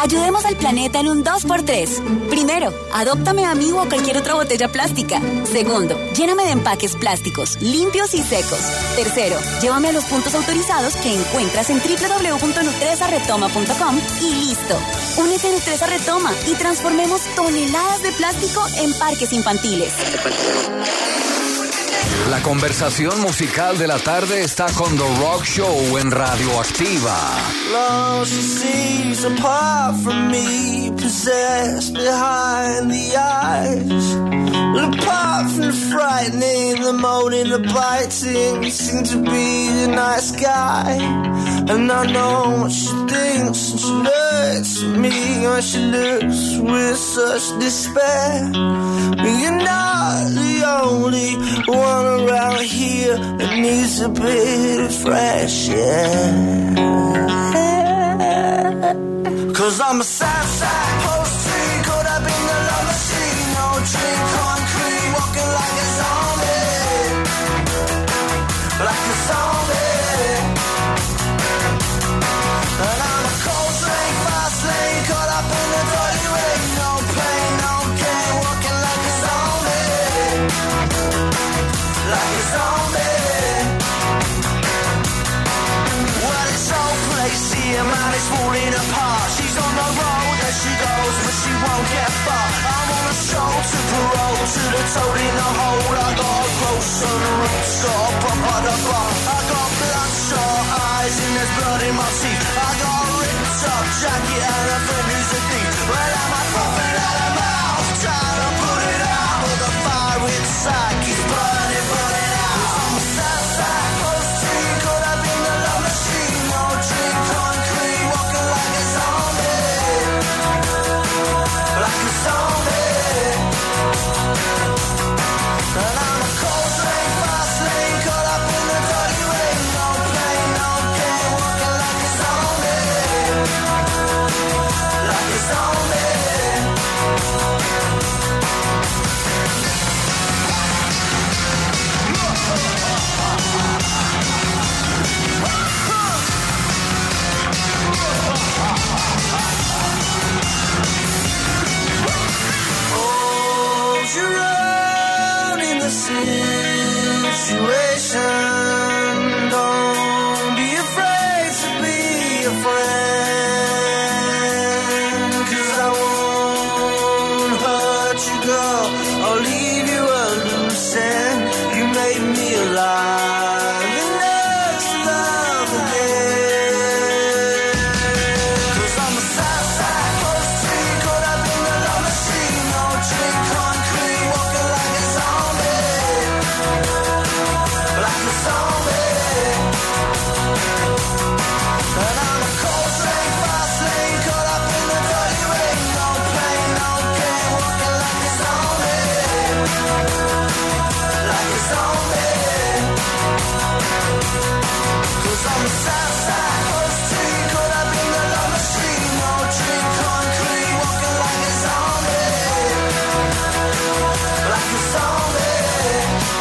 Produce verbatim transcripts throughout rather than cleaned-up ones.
Ayudemos al planeta en un dos por tres. Primero, adóptame a mí o a cualquier otra botella plástica. Segundo, lléname de empaques plásticos, limpios y secos. Tercero, llévame a los puntos autorizados que encuentras en doble u doble u doble u punto nutresa retoma punto com y listo. Únete a Nutresa Retoma y transformemos toneladas de plástico en parques infantiles. La conversación musical de la tarde está con The Rock Show en Radioactiva. Long she sees apart from me, possessed behind the eyes. Apart from the frightening, the moaning, the biting, you seem to be the nice guy. And I know what she thinks, and she looks at me, and she looks with such despair. You're not the only one around here that needs a bit of fresh air. Cause I'm a Southside post tree, caught up in the love machine. No drink, concrete, walking like a zombie. Like a zombie. And I'm a cold train, fast lane, caught up in the dirty rain. No pain, no gain, walking like a zombie. Like a zombie. Well, it's so place here, man, it's falling apart. She's on the road as she goes, but she won't get far. I'm on a show to parole, to the toad in the hole. I got a gross on the roots, got a pop on the bar. I got bloodshot eyes and there's blood in my teeth. I got a ripped up jacket and a friend who's a thief. Well, am I popping out of mouth, trying to put it out, but the fire inside keeps burning, burning out. I'm a Southside post tree, caught up in the love machine. No drink, concrete, walking like a zombie. Like a zombie. And I'm a cold train, fast lane, caught up in the dirty rain. No pain, no gain, walking like a zombie. Like a zombie. Hold your own in the situation. Don't be afraid to be a friend. 'Cause I won't hurt you, girl. I'll leave you a loose end. You made me alive enough to love again. 'Cause I'm a Southside post tree, caught up in the love machine. No drink, concrete, walking like a zombie. Like a zombie. And I'm a cold train, fast lane, caught up in the dirty rain. No pain, no gain, walking like a zombie. Like a zombie. 'Cause I'm a Southside post tree, caught up in the love machine. No drink, concrete, walking like a zombie. Like a zombie.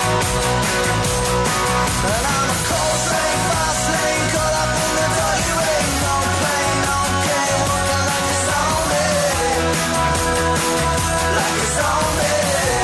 And I'm a cold train, fast lane, caught up in the dirty rain. No pain, no gain, walking like a zombie. Like a zombie.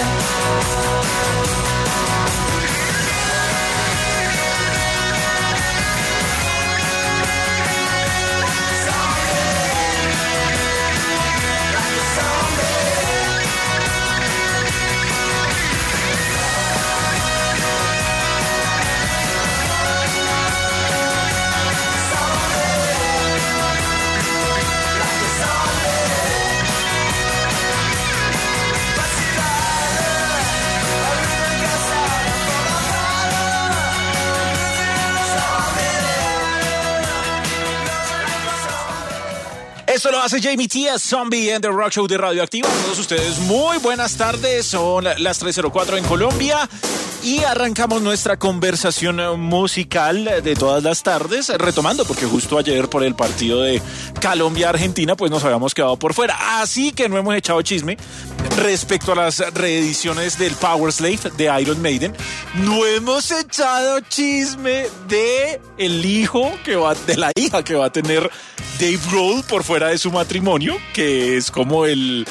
Esto lo hace Jamie T, Zombie en The Rock Show de Radioactiva. A todos ustedes, muy buenas tardes. Son las tres cero cuatro en Colombia. Y arrancamos nuestra conversación musical de todas las tardes, retomando, porque justo ayer por el partido de Colombia-Argentina, pues nos habíamos quedado por fuera. Así que no hemos echado chisme. respecto a las reediciones del Power Slave de Iron Maiden, no hemos echado chisme de el hijo que va, de la hija que va a tener Dave Grohl por fuera de su matrimonio, que es como el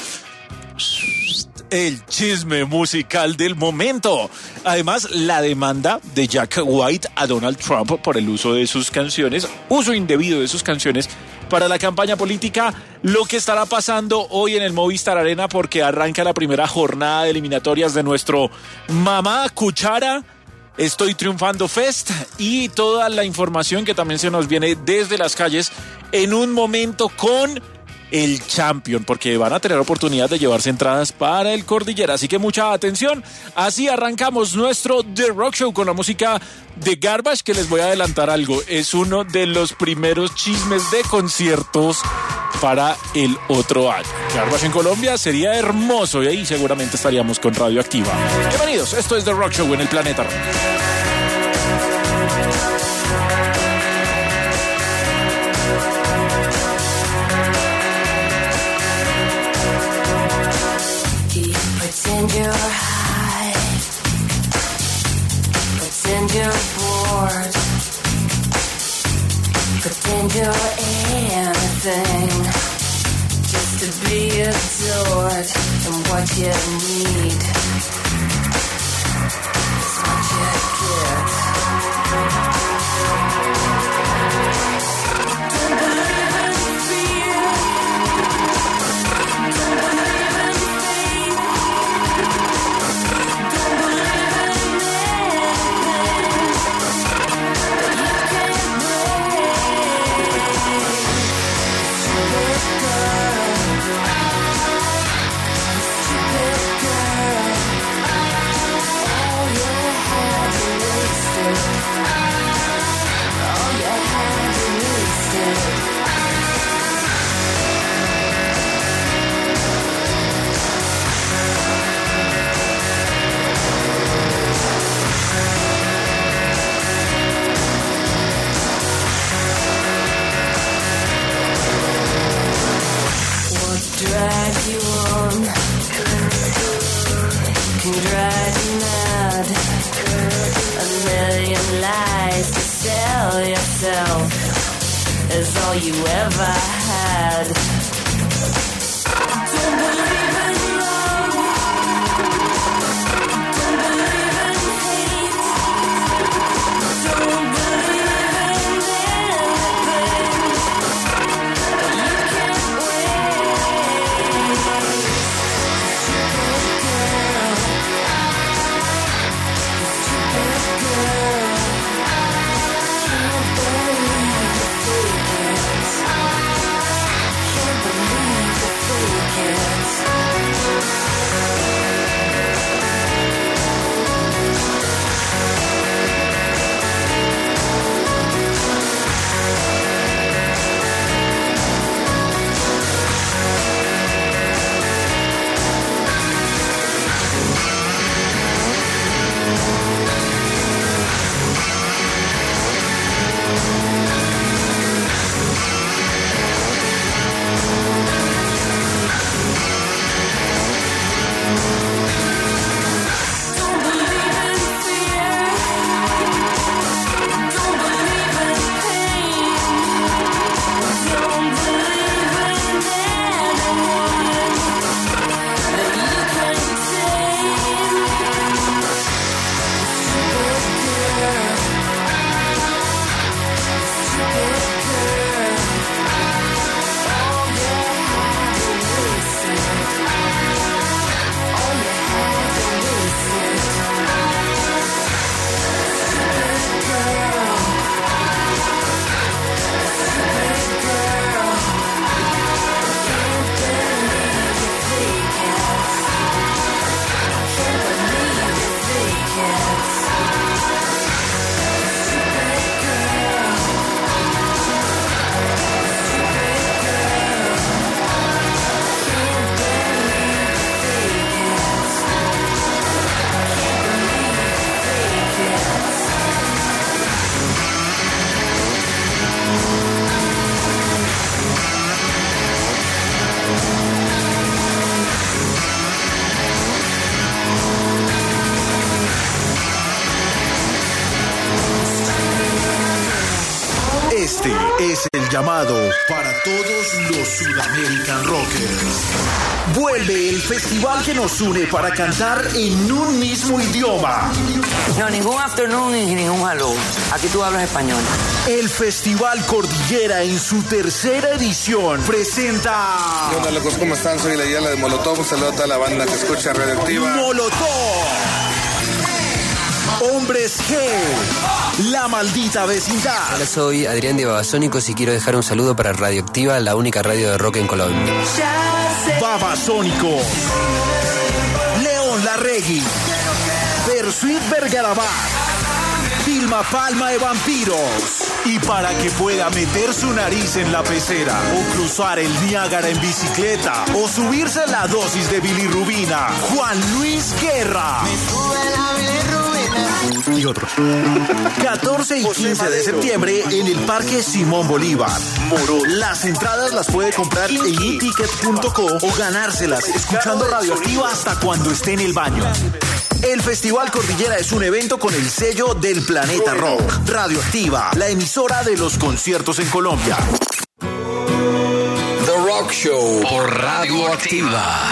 el chisme musical del momento. Además, la demanda de Jack White a Donald Trump por el uso de sus canciones, uso indebido de sus canciones para la campaña política, lo que estará pasando hoy en el Movistar Arena, porque arranca la primera jornada de eliminatorias de nuestro Mamá Cuchara Estoy Triunfando Fest, y toda la información que también se nos viene desde las calles en un momento con el Champion, porque van a tener oportunidad de llevarse entradas para el Cordillera, así que mucha atención. Así arrancamos nuestro The Rock Show con la música de Garbage, que les voy a adelantar algo, es uno de los primeros chismes de conciertos para el otro año. Garbage en Colombia sería hermoso, y ahí seguramente estaríamos con Radioactiva. Bienvenidos, esto es The Rock Show en el Planeta Rock. Pretend you're high, pretend you're bored, pretend you're anything, just to be adored. And what you need is what you get. Don't believe in fear, don't believe in faith, don't believe in anything that you can't break. Stupid girl, stupid girl, all you had to waste it, all you had to waste it. What drag you on can drive you mad. A million lies to sell yourself is all you ever had. Don't believe in love, don't believe in hate, don't believe in anything that you can't wait. Stupid girl, stupid girl, can't believe the fake it, can't believe the es el llamado para todos los Sudamerican Rockers. Vuelve el festival que nos une para cantar en un mismo idioma. No, ningún afternoon ni ningún hello. Aquí tú hablas español. El Festival Cordillera en su tercera edición presenta... Hola locos, ¿cómo están? Soy la Yala de Molotov. Un saludo a toda la banda que escucha Radioactiva. Molotov. Hombres G, La Maldita Vecindad. Hola, soy Adrián de Babasónicos y quiero dejar un saludo para Radioactiva, la única radio de rock en Colombia. Babasónicos, León Larregui, Versuit Vergarabat, Vilma Palma de Vampiros. Y para que pueda meter su nariz en la pecera, o cruzar el Niágara en bicicleta, o subirse la dosis de bilirrubina, Juan Luis Guerra. Y otros. catorce y quince de septiembre en el Parque Simón Bolívar, Moro. Las entradas las puede comprar en e ticket punto co o ganárselas escuchando Radioactiva hasta cuando esté en el baño. El Festival Cordillera es un evento con el sello del Planeta Rock. Radioactiva, la emisora de los conciertos en Colombia. The Rock Show por Radioactiva.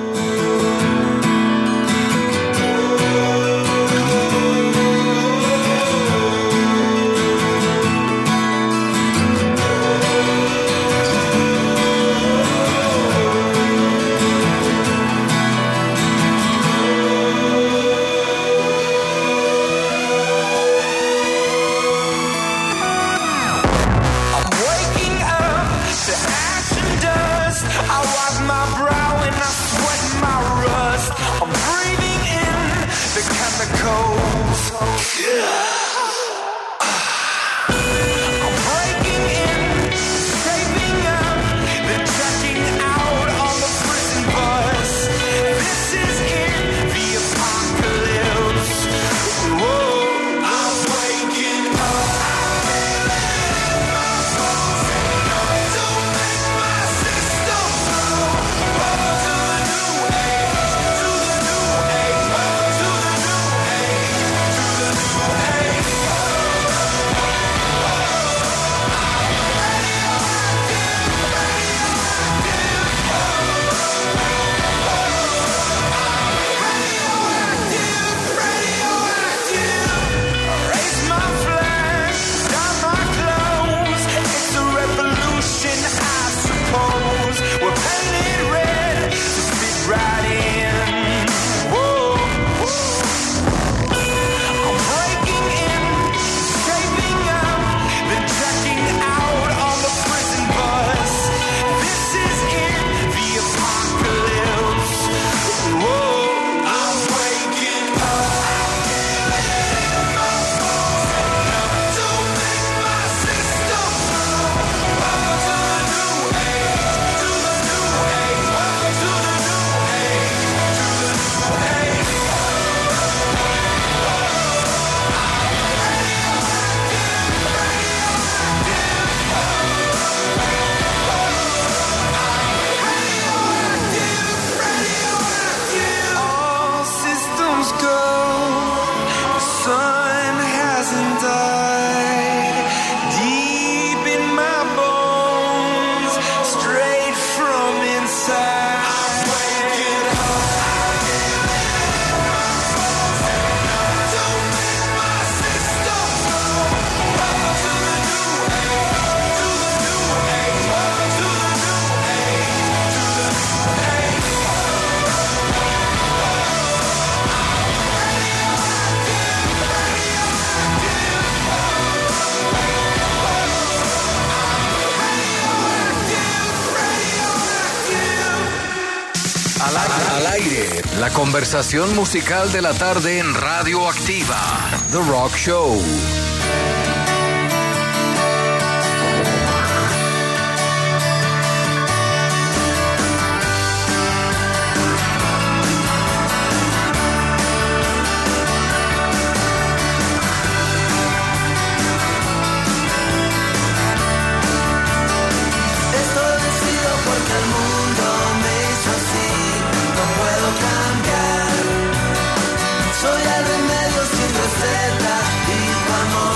Al aire, la conversación musical de la tarde en Radioactiva. The Rock Show. Soy el remedio sin receta y cuando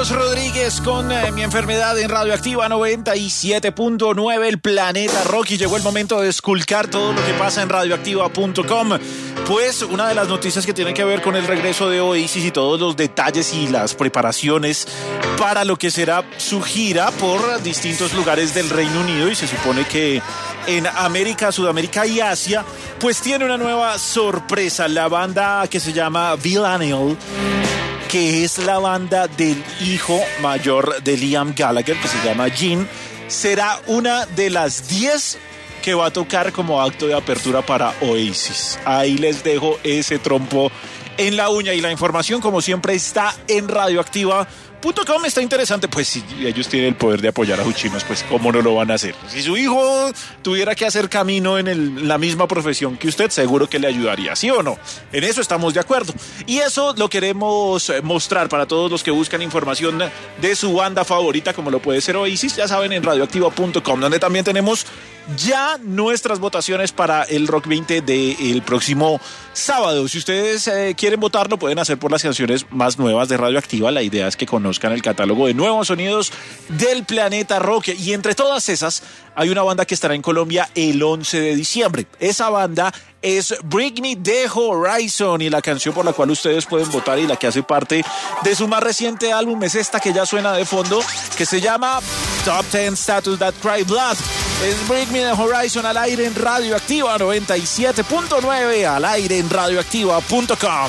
Carlos Rodríguez con eh, Mi Enfermedad en Radioactiva noventa y siete punto nueve, el planeta rock, y llegó el momento de esculcar todo lo que pasa en radioactiva punto com. Pues una de las noticias que tiene que ver con el regreso de Oasis y todos los detalles y las preparaciones para lo que será su gira por distintos lugares del Reino Unido, y se supone que en América, Sudamérica y Asia, pues tiene una nueva sorpresa. La banda que se llama Villanelle, que es la banda del hijo mayor de Liam Gallagher, que se llama Gene, será una de las diez que va a tocar como acto de apertura para Oasis. Ahí les dejo ese trompo en la uña, y la información, como siempre, está en radioactiva punto com. Está interesante, pues si ellos tienen el poder de apoyar a sus chinos, pues cómo no lo van a hacer. Si su hijo tuviera que hacer camino en el, la misma profesión que usted, seguro que le ayudaría, ¿sí o no? En eso estamos de acuerdo, y eso lo queremos mostrar para todos los que buscan información de su banda favorita, como lo puede ser Oasis, ya saben, en radioactiva punto com, donde también tenemos ya nuestras votaciones para el Rock veinte del próximo sábado. Si ustedes eh, quieren votarlo, pueden hacer por las canciones más nuevas de Radioactiva. La idea es que conozcan el catálogo de nuevos sonidos del planeta rock, y entre todas esas hay una banda que estará en Colombia el once de diciembre. Esa banda es Bring Me the Horizon, y la canción por la cual ustedes pueden votar y la que hace parte de su más reciente álbum es esta que ya suena de fondo, que se llama Top ten Status That Cry Blood. Es Bring Me the Horizon al aire en Radioactiva noventa y siete punto nueve, al aire en radioactiva punto com.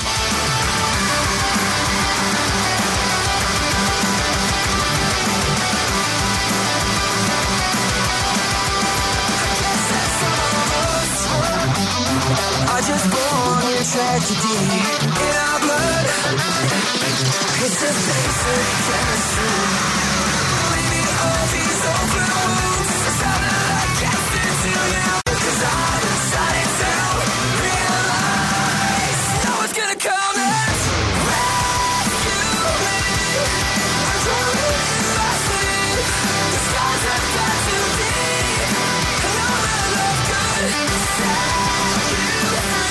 Just born in tragedy in our blood. It's a basic chemistry. Maybe all these open wounds sounded like cancer to now. Cause I decided to realize no one's gonna come and rescue me. I'm drowning in my sleep. The skies have got too deep, and all my love could set you free.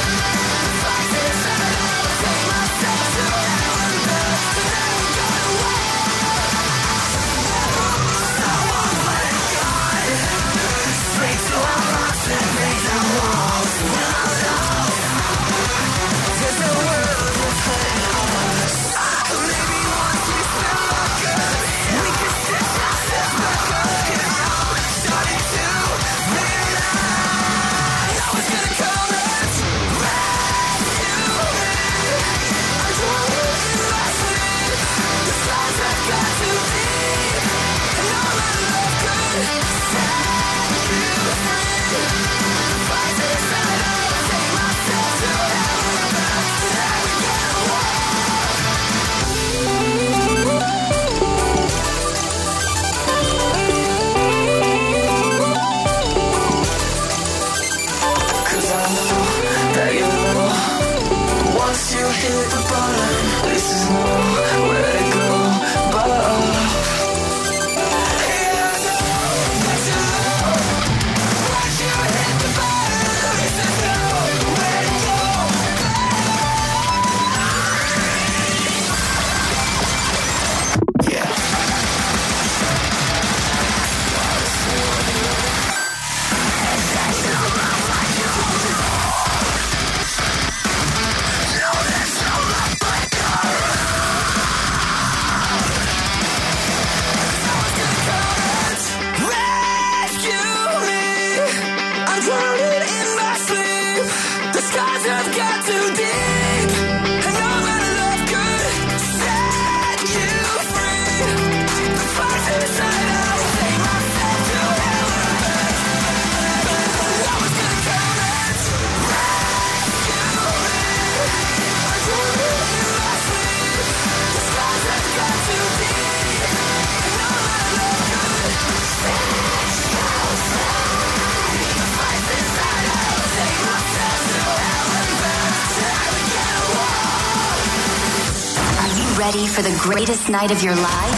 Ready for the greatest night of your life?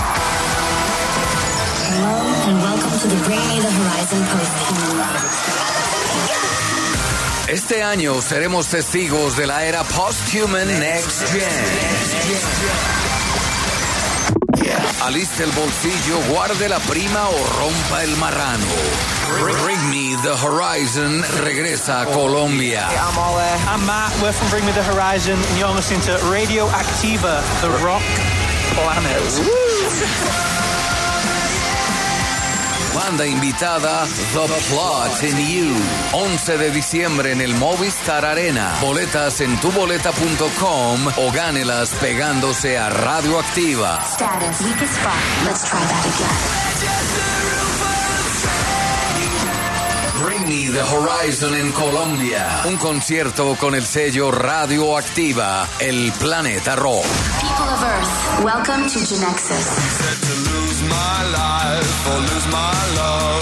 Hello and welcome to the Bring Me the Horizon Post-Human. Este año seremos testigos de la era Post-Human Next Gen. aliste el bolsillo, guarde la prima o rompa el marrano. Bring Me The Horizon regresa a Colombia. Yeah, I'm all there. I'm Matt, we're from Bring Me The Horizon, and you're listening to Radio Activa, The Rock Planet. Banda invitada, The Plot in You. once de diciembre en el Movistar Arena. Boletas en tu boleta punto com o gánelas pegándose a Radioactiva. Status. Weakest spot. Let's try that again. Bring Me The Horizon en Colombia. Un concierto con el sello Radioactiva, el Planeta Rock. People of Earth, welcome to Genexus. Said to lose my life or lose my love.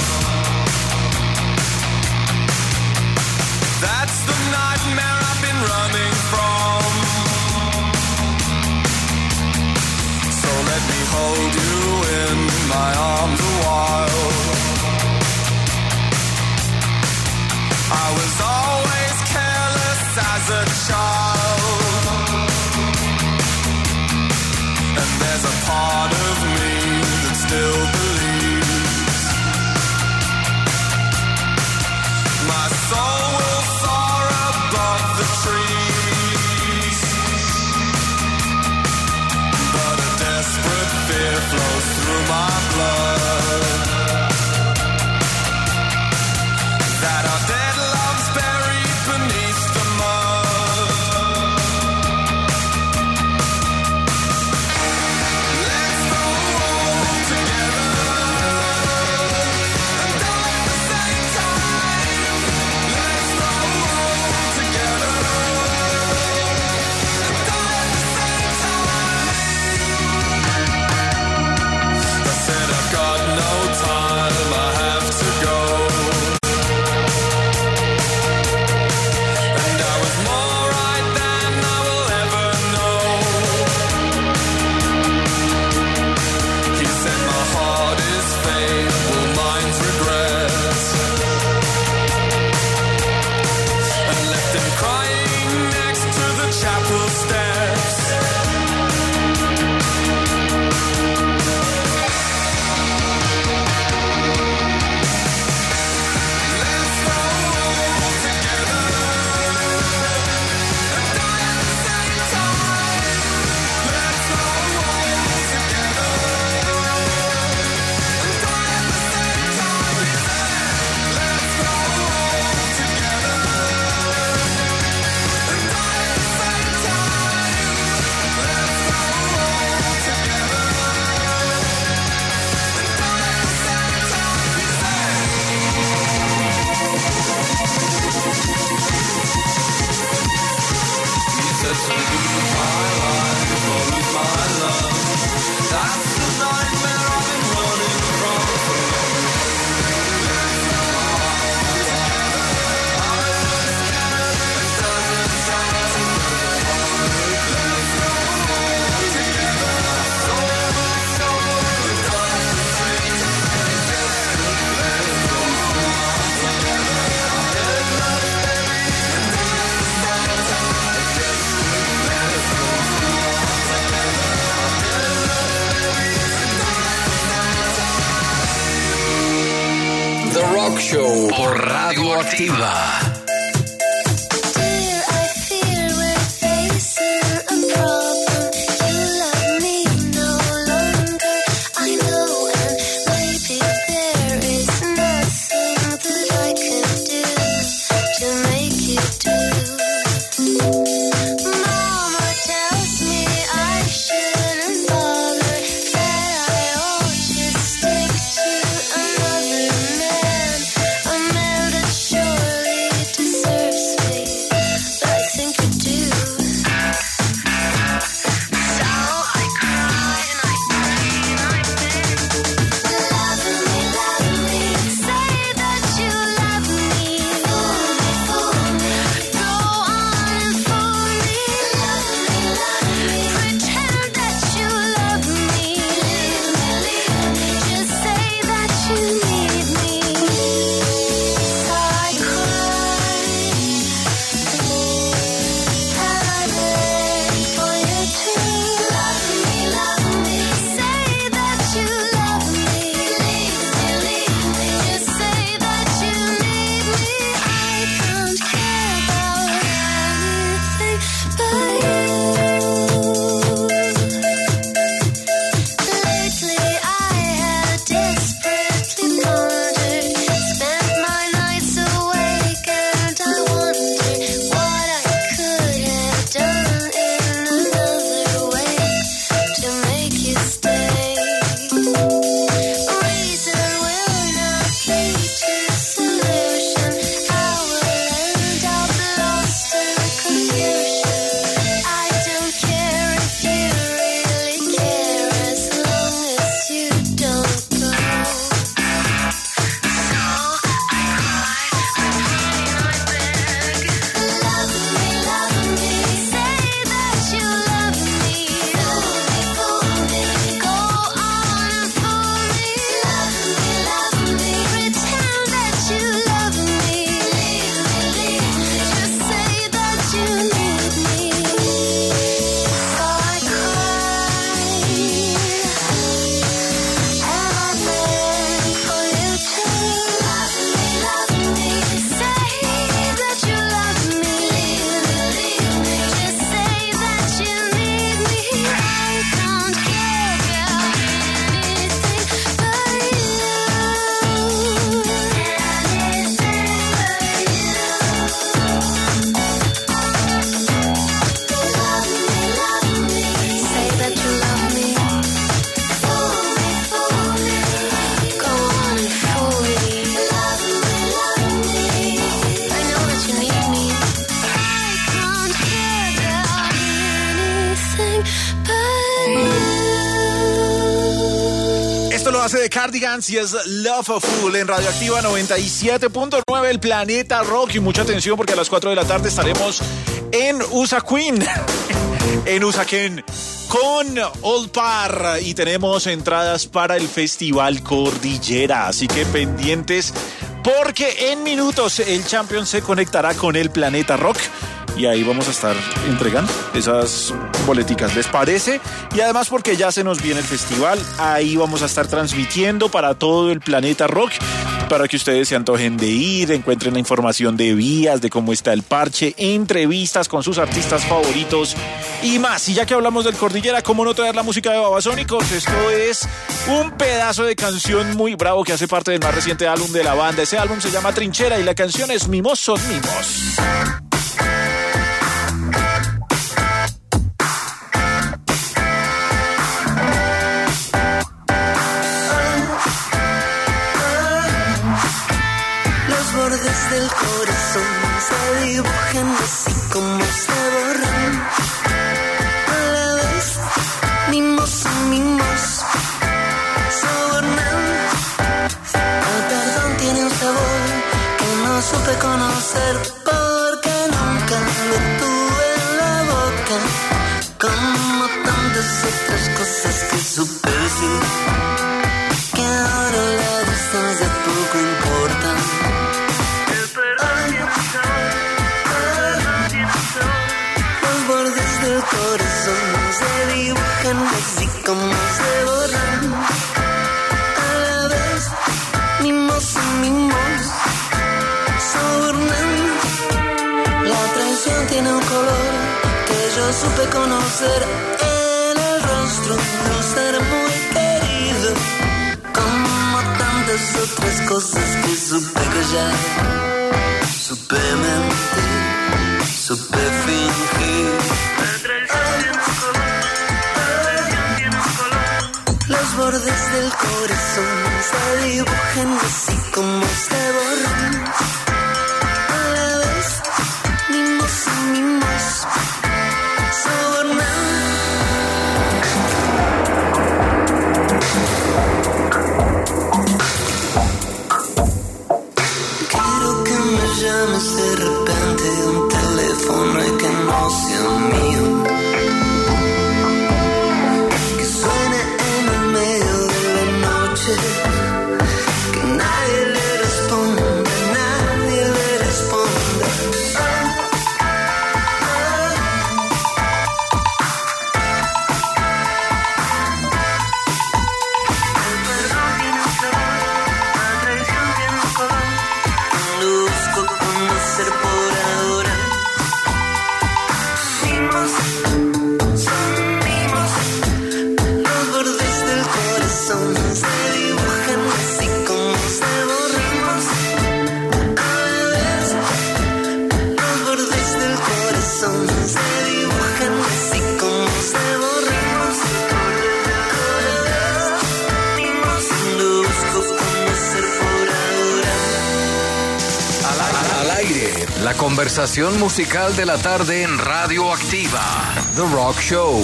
That's the nightmare I've been running from. So let me hold you in my arms a while. I was always careless as a child, and there's a part of me that still believes my soul will soar above the trees, but a desperate fear flows through my blood that our dead love's buried beneath the mud. Let's go all together and die at the same time. Let's go all together and die at the same time. I said I've got no time, I have to go. The Rock Show por Radioactiva. Surely lo hace de Cardigans y es Loveful en Radioactiva noventa y siete punto nueve, el planeta rock. Y mucha atención porque a las cuatro de la tarde estaremos en Usaquén, en Usaquén, con Old Par. Y tenemos entradas para el Festival Cordillera. Así que pendientes porque en minutos el Champion se conectará con el planeta rock. Y ahí vamos a estar entregando esas boleticas, ¿les parece? Y además porque ya se nos viene el festival, ahí vamos a estar transmitiendo para todo el planeta rock, para que ustedes se antojen de ir, encuentren la información de vías, de cómo está el parche, entrevistas con sus artistas favoritos y más. Y ya que hablamos del Cordillera, ¿cómo no traer la música de Babasónicos? Esto es un pedazo de canción muy bravo que hace parte del más reciente álbum de la banda. Ese álbum se llama Trinchera y la canción es Mimos son Mimos. Del corazón se dibujan así como se borran. A la vez, mimos son mimos, sobornan. El perdón tiene un sabor que no supe conocer porque nunca lo tuve en la boca. Como tantas otras cosas que supe decir, que ahora la distancia poco importa. El corazón se dibujan así como se borran. A la vez, mimos son mimos, sobornan. La traición tiene un color que yo supe conocer en el rostro de un ser muy querido. Como tantas otras cosas que supe callar, supe mentir, supe fingir. Los bordes del corazón se dibujan así como se borran. A la vez, mimos y mimos, sobornan. Quiero que me llames de repente a un teléfono y que no sea mío. Que nadie le responda, nadie le responda. El perdón tiene un sabor, la traición tiene un color. No busco conocer por ahora. Mimos, son mimos. Los bordes del corazón se la conversación musical de la tarde en Radioactiva. The Rock Show.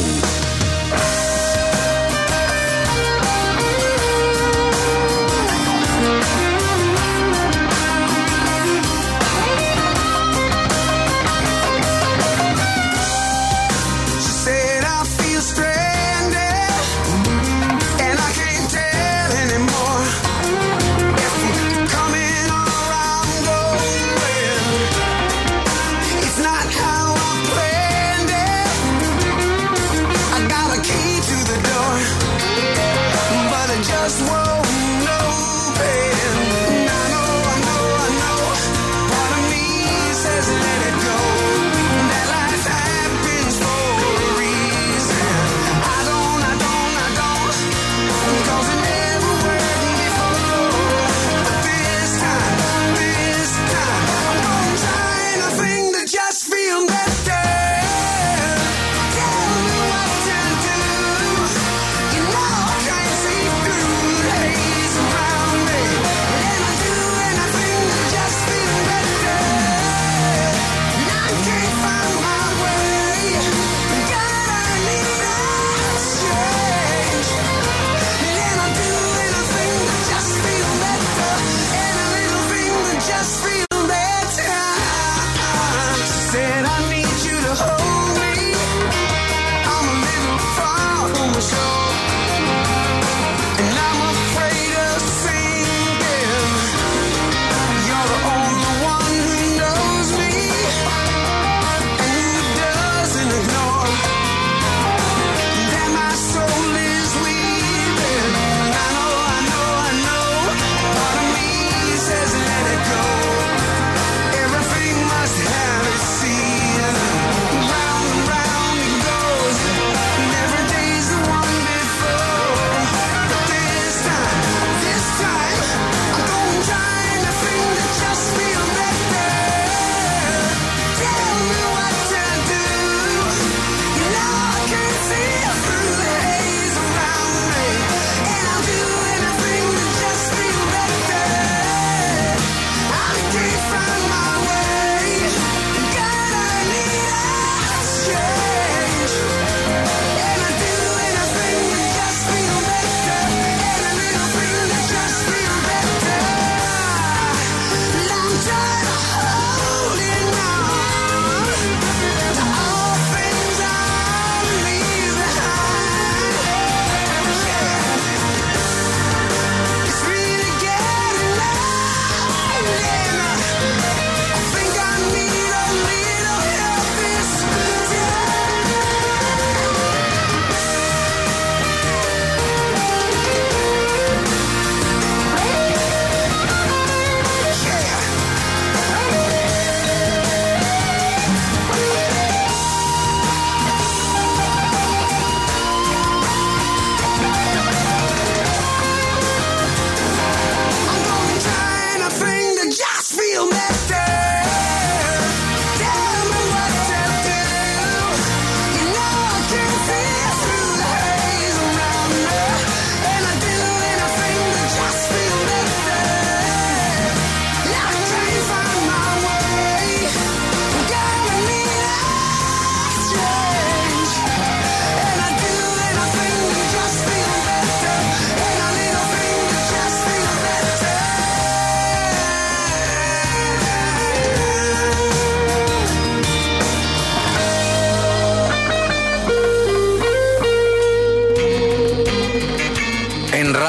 I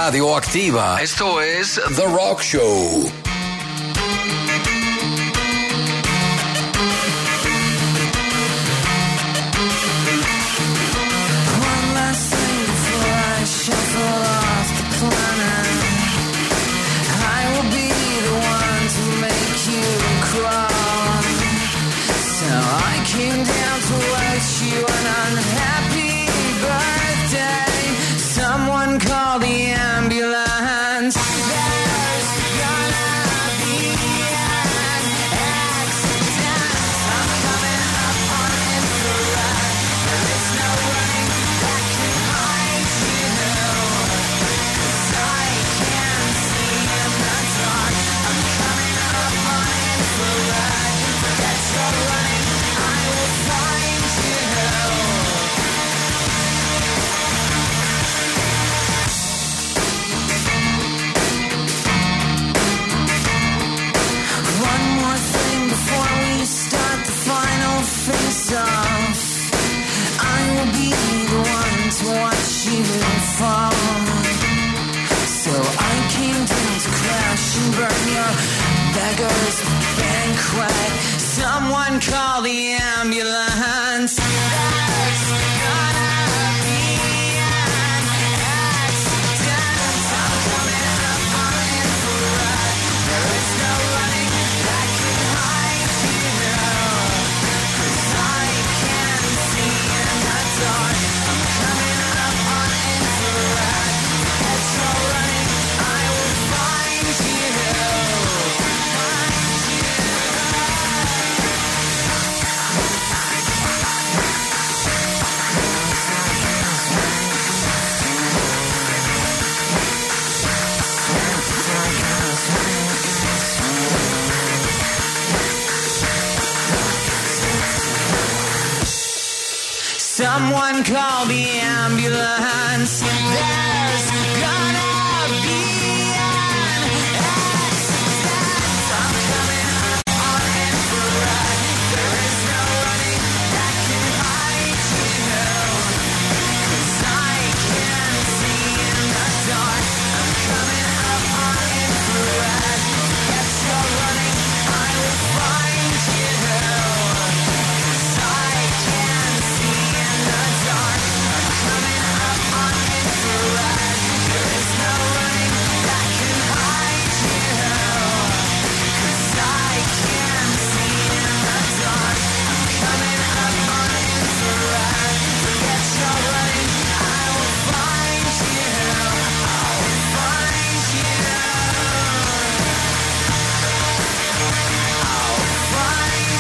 Radioactiva. Esto es The Rock Show. Call the ambulance. There's gonna be an accident. I'm coming up on infrared. There is no running that can hide you. 'Cause I can't see in the dark. I'm coming up on infrared. Forget your running, I will find you. Face off. I will be the one to watch you fall. So I came down to crash and burn your beggar's banquet. Someone call the ambulance. There's gonna be an accident. I'm coming up on infrared. There is no running that can hide you. I'm coming up on infrared. Get your running, I will find you. Find you. Someone call the ambulance. There's gonna be an accident. I'm coming up on infrared. There is no running that can hide you. 'Cause I can't see in the dark. I'm coming up on infrared. Get your running, I will find you. 'Cause I can't see in the dark. I'm coming up on infrared. There is no running that can hide you. 'Cause I can't see in the dark. I'm coming up on infrared. Forget your running, I will find you. I will find you. I'll find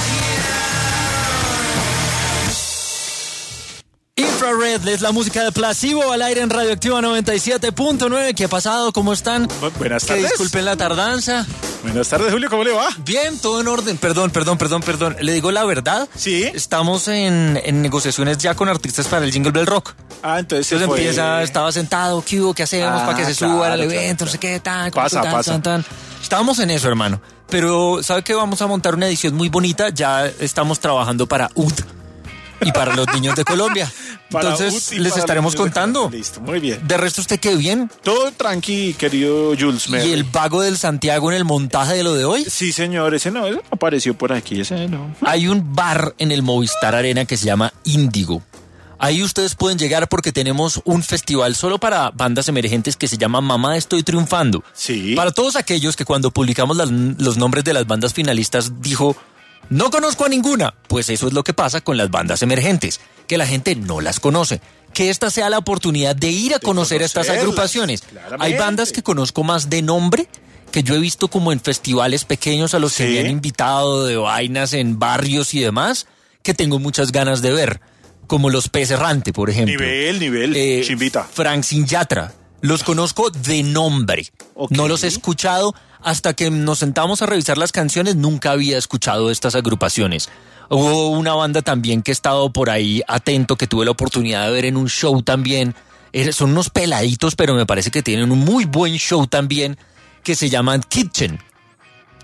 you. Infrared es la música de Placebo al aire en Radioactiva noventa y siete punto nueve. ¿Qué ha pasado? ¿Cómo están? Buenas Que tardes. disculpen la tardanza. Buenas tardes, Julio, ¿cómo le va? Bien, todo en orden. Perdón, perdón, perdón, perdón. Le digo la verdad. Sí. Estamos en, en negociaciones ya con artistas para el Jingle Bell Rock. Ah, entonces, Entonces fue... empieza, estaba sentado, ¿qué hubo? ¿Qué hacemos Ah, para que se claro, suban al claro, evento? claro. No sé qué, tan, Pasa, tan, pasa. tan, tan. Estábamos en eso, hermano. Pero, ¿sabe qué? Vamos a montar una edición muy bonita. Ya estamos trabajando para U D y para los niños de Colombia. Para Entonces, U T y les para estaremos los niños de contando. Colombia. Listo, muy bien. De resto, ¿usted qué bien? Todo tranqui, querido Jules. ¿Y el vago del Santiago en el montaje de lo de hoy? Sí, señor, ese no, ese no apareció por aquí, ese no. Hay un bar en el Movistar Arena que se llama Índigo. Ahí ustedes pueden llegar porque tenemos un festival solo para bandas emergentes que se llama Mamá Estoy Triunfando. Sí. Para todos aquellos que cuando publicamos las- los nombres de las bandas finalistas dijo, no conozco a ninguna. Pues eso es lo que pasa con las bandas emergentes, que la gente no las conoce. Que esta sea la oportunidad de ir a conocer a estas conocerlas, agrupaciones. claramente. Hay bandas que conozco más de nombre, que yo he visto como en festivales pequeños a los que Sí. me han invitado de vainas en barrios y demás, que tengo muchas ganas de ver. Como los Pez Errante, por ejemplo. Nivel, nivel, Eh, chimbita. Frank Sinatra. Los conozco de nombre. Ok. No los he escuchado hasta que nos sentamos a revisar las canciones. Nunca había escuchado estas agrupaciones. Hubo una banda también que he estado por ahí atento, que tuve la oportunidad de ver en un show también. Eh, Son unos peladitos, pero me parece que tienen un muy buen show también, que se llaman Kitchen.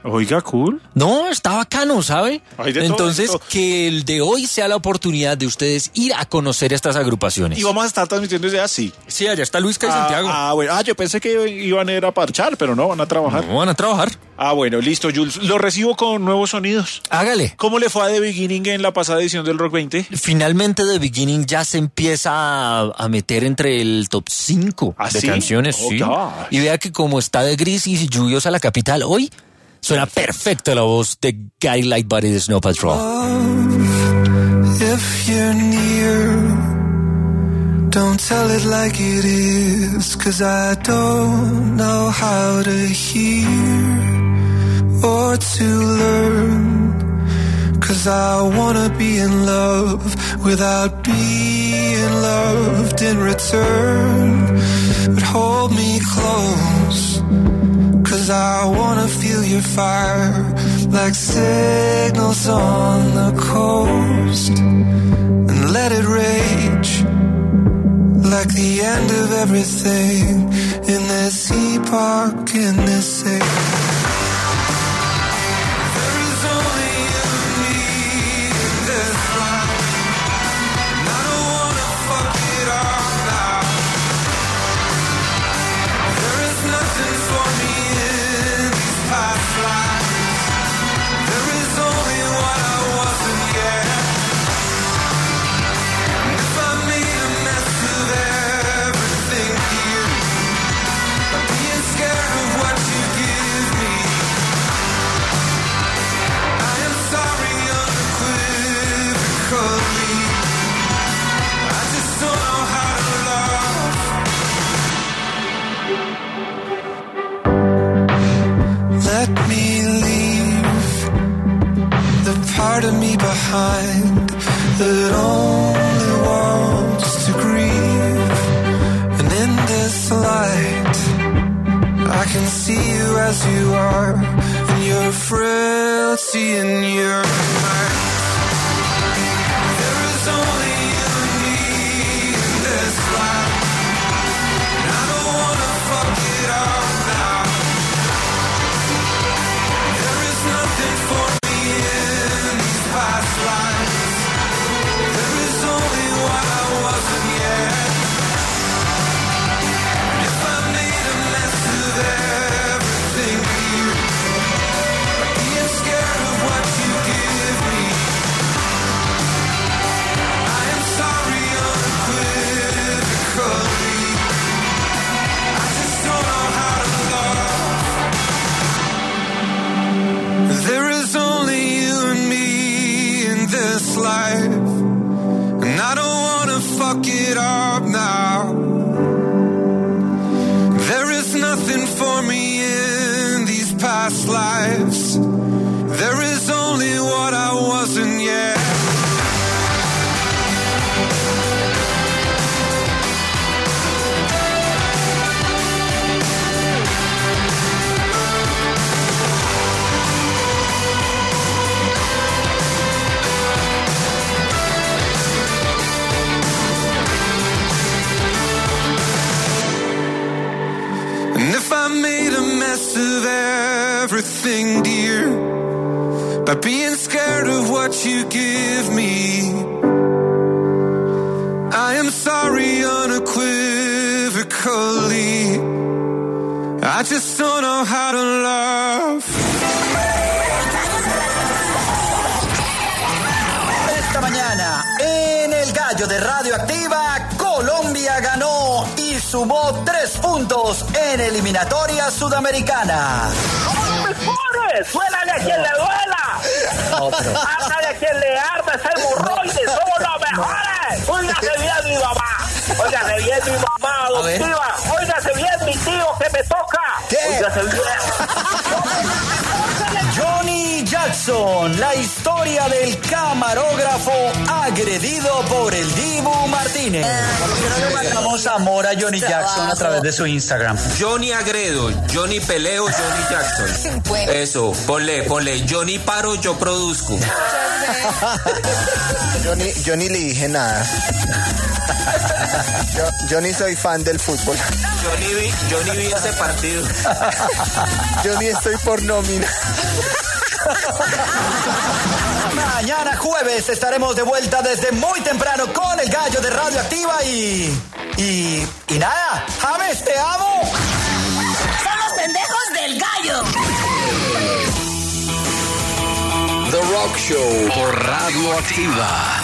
Oiga, cool. No, está bacano, ¿sabe? Hay de Entonces, todo esto. que el de hoy sea la oportunidad de ustedes ir a conocer estas agrupaciones. Y vamos a estar transmitiendo desde así. Sí, allá está Luisca y ah, Santiago. Ah, bueno. Ah, yo pensé que iban a ir a parchar, pero no, van a trabajar. No, van a trabajar. Ah, bueno, listo, Jules. Lo recibo con nuevos sonidos. Hágale. ¿Cómo le fue a The Beginning en la pasada edición del Rock veinte? Finalmente The Beginning ya se empieza a, a meter entre el top cinco ¿Ah, de sí? canciones. Oh, sí. gosh. Y vea que como está de gris y lluviosa la capital hoy, suena perfecta la voz de Guy Lightbody de Snow Patrol. If you're near, don't tell it like it is, 'cause I don't know how to hear or to learn, 'cause I wanna be in love without being loved in return. But hold me close, 'cause I wanna feel your fire like signals on the coast, and let it rage like the end of everything in this epoch, in this age. There is only you and me in this life, and I don't wanna fuck it up now. There is nothing for me in these past lives. There is only what I wasn't yet. And if I made a mess of everything here, by being scared of what you give me, I am sorry unequivocally. I just don't know how to love. Let me leave the part of me behind that only wants to grieve. And in this light, I can see you as you are, and your frailty in your mind. There is only you and me in this life, and I don't wanna fuck it up now. There is nothing for me in these past lives. There is only what I wasn't yet. And if I made a mess of everything here, by being scared of what you give me, I am sorry unequivocally. I just don't know how to love. There is only you and me in this life, and I don't wanna fuck it up now. There is nothing for me in these past lives. There is only what I wasn't yet. And if I made a mess of everything, dear, by being scared of what you give me, I am sorry unequivocally. I just don't know how to love. Esta mañana, en el Gallo de Radioactiva, Colombia ganó y sumó tres puntos en eliminatoria sudamericana. ¡Somos mejores! ¡Suélale a quien le duela! No, pero... ¡Háblale a quien le arda ese hemorroide! ¡Somos los mejores! ¡Óigase bien mi mamá! ¡Óigase bien mi mamá adoptiva! ¡Óigase bien mi tío que me toca! ¿Qué? ¡Óigase bien! Johnny Jackson, la historia del camarógrafo agredido por el Dibu Martínez. ¿Por qué no le mandamos amor a Johnny Jackson a través de su Instagram? Johnny agredo, Johnny peleo, Johnny Jackson. Eso, ponle, ponle, Johnny paro, yo produzco. Yo ni, yo ni le dije nada. Yo, yo ni soy fan del fútbol. Yo ni vi, yo ni vi ese partido. Yo ni estoy por nómina. Mañana jueves estaremos de vuelta desde muy temprano con el gallo de Radioactiva y... Y... Y nada, James, te amo. Son los pendejos del gallo. The Rock Show por Radioactiva.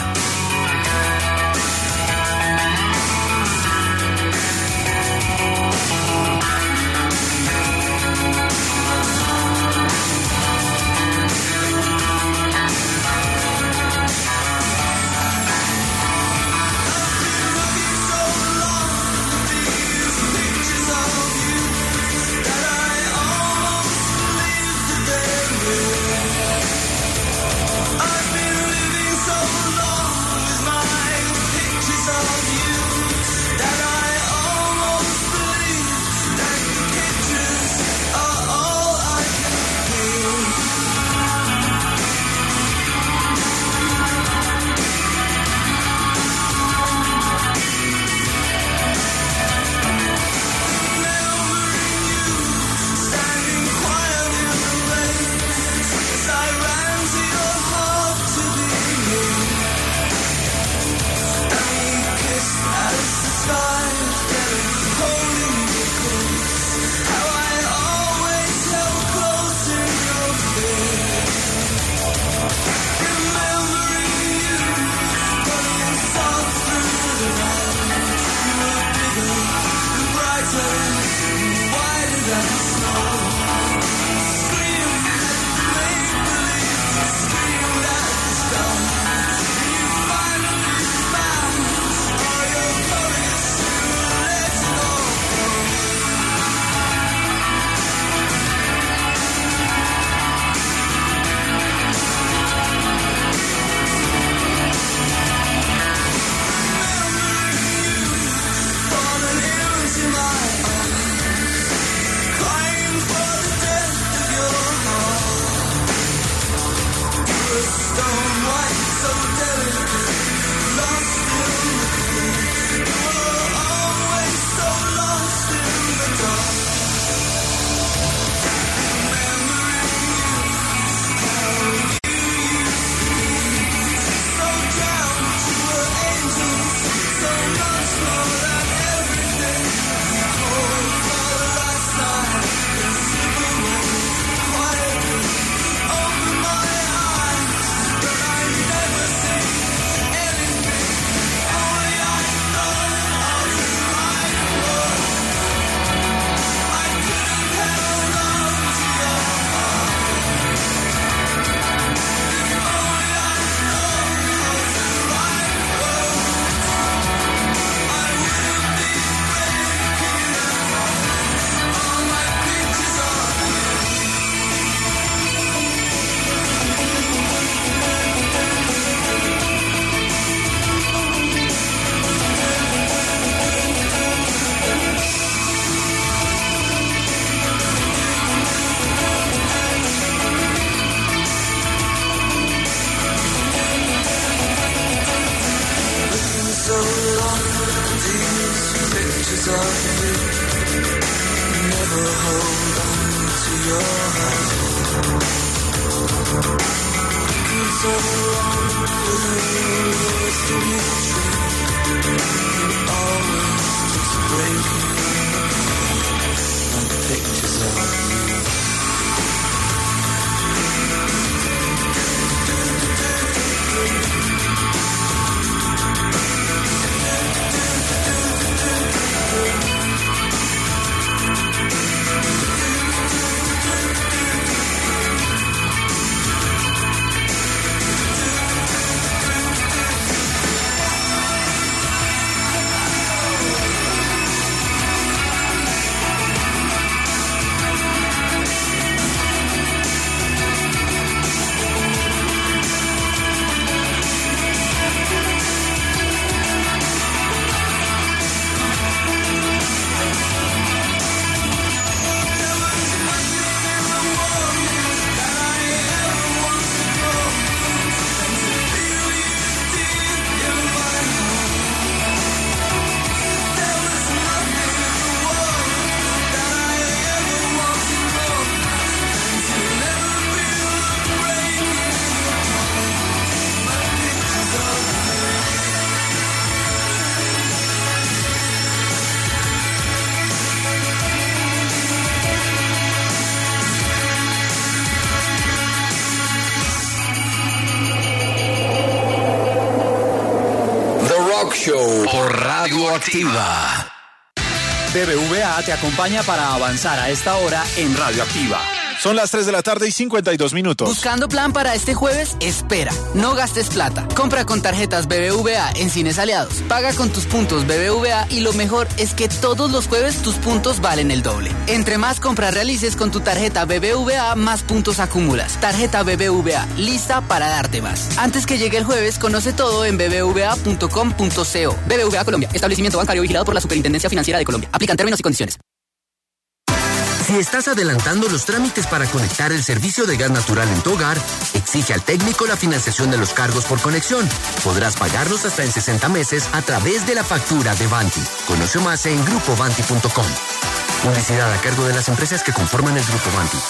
Show por Radioactiva. B B V A te acompaña para avanzar a esta hora en Radioactiva. Son las tres de la tarde y cincuenta y dos minutos. ¿Buscando plan para este jueves? Espera, no gastes plata. Compra con tarjetas B B V A en Cines Aliados. Paga con tus puntos B B V A y lo mejor es que todos los jueves tus puntos valen el doble. Entre más compras realices con tu tarjeta B B V A, más puntos acumulas. Tarjeta B B V A, lista para darte más. Antes que llegue el jueves, conoce todo en b b v a punto com punto co. B B V A Colombia, establecimiento bancario vigilado por la Superintendencia Financiera de Colombia. Aplican términos y condiciones. Si estás adelantando los trámites para conectar el servicio de gas natural en tu hogar, exige al técnico la financiación de los cargos por conexión. Podrás pagarlos hasta en sesenta meses a través de la factura de Vanti. Conoce más en grupo vanti punto com. Publicidad a cargo de las empresas que conforman el Grupo Vanti.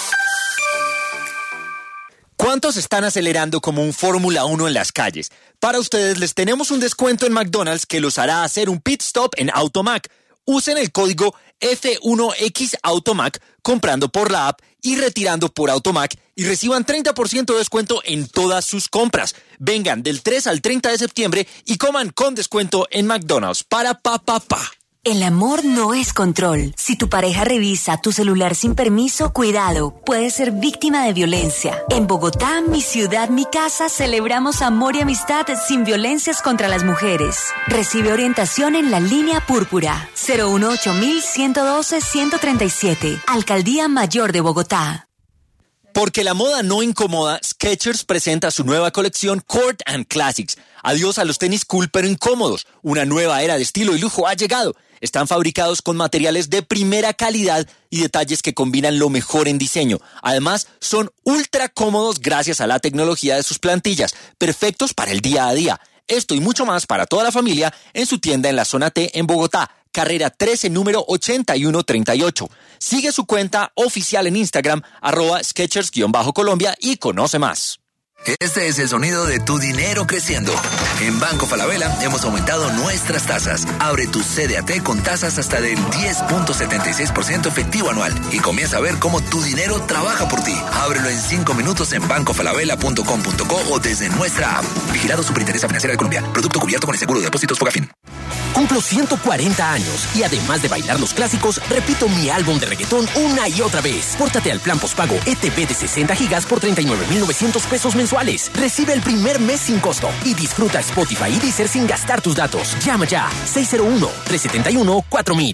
¿Cuántos están acelerando como un Fórmula uno en las calles? Para ustedes les tenemos un descuento en McDonald's que los hará hacer un pit stop en Automac. Usen el código F uno X Automac comprando por la app y retirando por Automac y reciban treinta por ciento de descuento en todas sus compras. Vengan del tres al treinta de septiembre y coman con descuento en McDonald's para pa pa pa. El amor no es control. Si tu pareja revisa tu celular sin permiso, cuidado, puedes ser víctima de violencia. En Bogotá, mi ciudad, mi casa, celebramos amor y amistad sin violencias contra las mujeres. Recibe orientación en la línea púrpura cero uno ocho mil ciento doce ciento treinta y siete. Alcaldía Mayor de Bogotá. Porque la moda no incomoda, Skechers presenta su nueva colección Court and Classics. Adiós a los tenis cool pero incómodos. Una nueva era de estilo y lujo ha llegado. Están fabricados con materiales de primera calidad y detalles que combinan lo mejor en diseño. Además, son ultra cómodos gracias a la tecnología de sus plantillas, perfectos para el día a día. Esto y mucho más para toda la familia en su tienda en la zona T en Bogotá, carrera trece, número ochenta y uno treinta y ocho. Sigue su cuenta oficial en Instagram, arroba Skechers-Colombia y conoce más. Este es el sonido de tu dinero creciendo. En Banco Falabella hemos aumentado nuestras tasas. Abre tu C D A T con tasas hasta del diez punto setenta y seis por ciento efectivo anual y comienza a ver cómo tu dinero trabaja por ti. Ábrelo en cinco minutos en banco falabella punto com punto co o desde nuestra app. Vigilado Superintendencia Financiera de Colombia. Producto cubierto con el seguro de depósitos Fogafín. Cumplo ciento cuarenta años y además de bailar los clásicos, repito mi álbum de reggaetón una y otra vez. Pórtate al plan postpago E T V de sesenta gigas por treinta y nueve mil novecientos pesos mensuales. Recibe el primer mes sin costo y disfruta Spotify y Deezer sin gastar tus datos. Llama ya seis cero uno, tres siete uno, cuatro mil.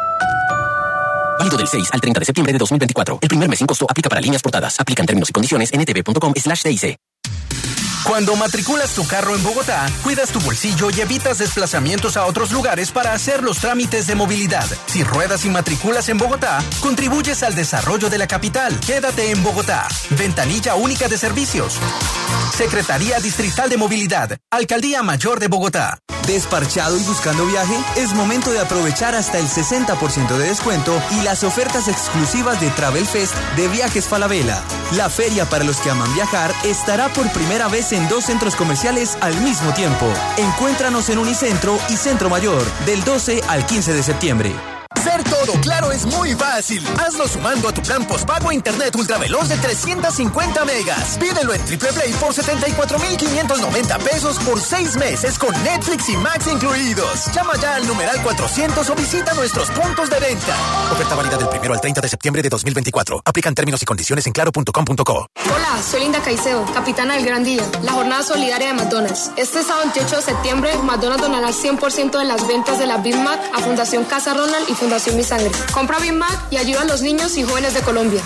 Válido del seis al treinta de septiembre de dos mil veinticuatro. El primer mes sin costo aplica para líneas portadas. Aplican términos y condiciones en etv punto com slash T I C. Cuando matriculas tu carro en Bogotá, cuidas tu bolsillo y evitas desplazamientos a otros lugares para hacer los trámites de movilidad. Si ruedas y matriculas en Bogotá, contribuyes al desarrollo de la capital. Quédate en Bogotá. Ventanilla única de servicios. Secretaría Distrital de Movilidad. Alcaldía Mayor de Bogotá. ¿Desparchado y buscando viaje? Es momento de aprovechar hasta el sesenta por ciento de descuento y las ofertas exclusivas de Travel Fest de Viajes Falabella. La feria para los que aman viajar estará por primera vez en dos centros comerciales al mismo tiempo. Encuéntranos en Unicentro y Centro Mayor del doce al quince de septiembre. Ser todo claro es muy fácil. Hazlo sumando a tu plan postpago internet ultraveloz de trescientos cincuenta megas. Pídelo en Triple Play por setenta y cuatro mil quinientos noventa pesos por seis meses con Netflix y Max incluidos. Llama ya al numeral cuatrocientos o visita nuestros puntos de venta. Oferta válida del primero al treinta de septiembre de dos mil veinticuatro. Aplican términos y condiciones en claro punto com punto co. Hola, soy Linda Caicedo, capitana del Gran Día, la jornada solidaria de McDonald's. Este sábado veintiocho de septiembre, McDonald's donará cien por ciento de las ventas de la Big Mac a Fundación Casa Ronald y Fundación Mi Sangre. Compra Big Mac y ayuda a los niños y jóvenes de Colombia.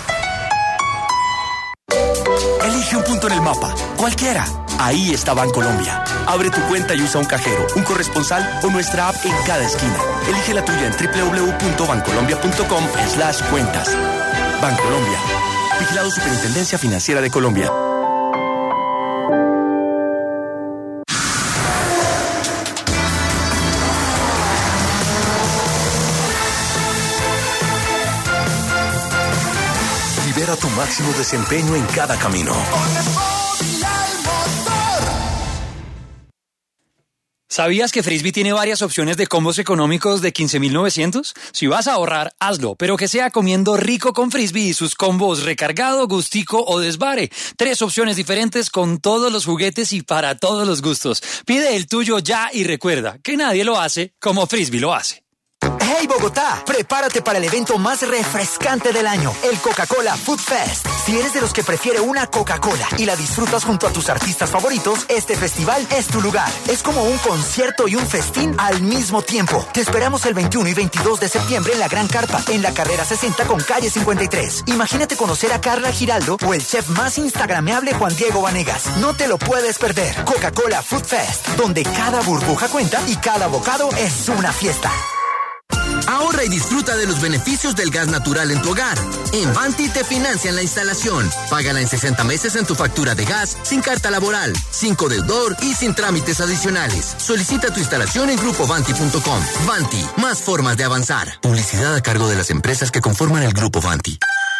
Elige un punto en el mapa, cualquiera. Ahí está Bancolombia. Abre tu cuenta y usa un cajero, un corresponsal o nuestra app en cada esquina. Elige la tuya en doble u doble u doble u punto bancolombia punto com slash cuentas. Bancolombia. Vigilado Superintendencia Financiera de Colombia. Libera tu máximo desempeño en cada camino. ¿Sabías que Frisbee tiene varias opciones de combos económicos de quince mil novecientos? Si vas a ahorrar, hazlo, pero que sea comiendo rico con Frisbee y sus combos recargado, gustico o desvare. Tres opciones diferentes con todos los juguetes y para todos los gustos. Pide el tuyo ya y recuerda que nadie lo hace como Frisbee lo hace. ¡Hey Bogotá! Prepárate para el evento más refrescante del año, el Coca-Cola Food Fest. Si eres de los que prefiere una Coca-Cola y la disfrutas junto a tus artistas favoritos, este festival es tu lugar. Es como un concierto y un festín al mismo tiempo. Te esperamos el veintiuno y veintidós de septiembre en la Gran Carpa, en la carrera sesenta con calle cincuenta y tres. Imagínate conocer a Carla Giraldo o el chef más instagrameable Juan Diego Vanegas. No te lo puedes perder. Coca-Cola Food Fest, donde cada burbuja cuenta y cada bocado es una fiesta. Ahorra y disfruta de los beneficios del gas natural en tu hogar. En Vanti te financian la instalación. Págala en sesenta meses en tu factura de gas, sin carta laboral, sin codeudor y sin trámites adicionales. Solicita tu instalación en grupo vanti punto com. Vanti, más formas de avanzar. Publicidad a cargo de las empresas que conforman el Grupo Vanti.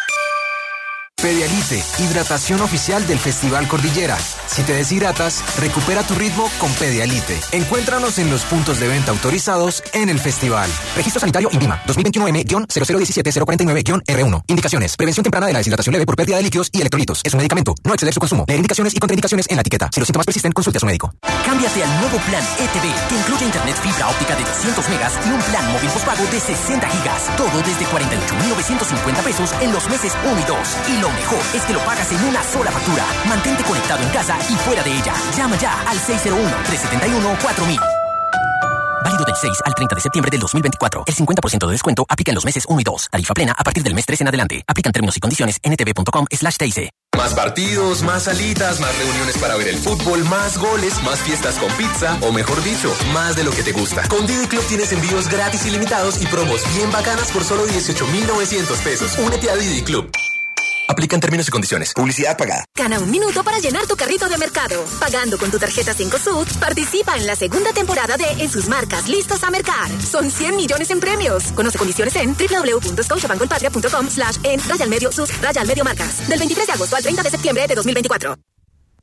Pedialite, hidratación oficial del Festival Cordillera. Si te deshidratas, recupera tu ritmo con Pedialite. Encuéntranos en los puntos de venta autorizados en el festival. Registro sanitario INVIMA dos mil veintiuno M cero cero uno siete cero cuatro nueve R uno. Indicaciones: prevención temprana de la deshidratación leve por pérdida de líquidos y electrolitos. Es un medicamento. No exceder su consumo. Leer indicaciones y contraindicaciones en la etiqueta. Si los síntomas persisten, consulte a su médico. Cámbiate al nuevo plan E T V, que incluye internet fibra óptica de doscientos megas y un plan móvil postpago de sesenta gigas. Todo desde cuarenta y ocho mil novecientos cincuenta pesos en los meses uno y dos. Y lo mejor es que lo pagas en una sola factura. Mantente conectado en casa y fuera de ella. Llama ya al seis cero uno, tres siete uno, cuatro mil. Válido del seis al treinta de septiembre del dos mil veinticuatro. El cincuenta por ciento de descuento aplica en los meses uno y dos. Tarifa plena a partir del mes tres en adelante. Aplican términos y condiciones en ntv punto com slash T I C. Más partidos, más salidas, más reuniones para ver el fútbol, más goles, más fiestas con pizza, o mejor dicho, más de lo que te gusta. Con Didi Club tienes envíos gratis ilimitados y promos bien bacanas por solo dieciocho mil novecientos pesos. Únete a Didi Club. Aplican términos y condiciones. Publicidad pagada. Gana un minuto para llenar tu carrito de mercado. Pagando con tu tarjeta cinco Sud, participa en la segunda temporada de En sus marcas listas a mercar. Son cien millones en premios. Conoce condiciones en w w w punto scotiabankcolpatria punto com slash en raya al medio sus raya al medio marcas. Del veintitrés de agosto al treinta de septiembre de dos mil veinticuatro.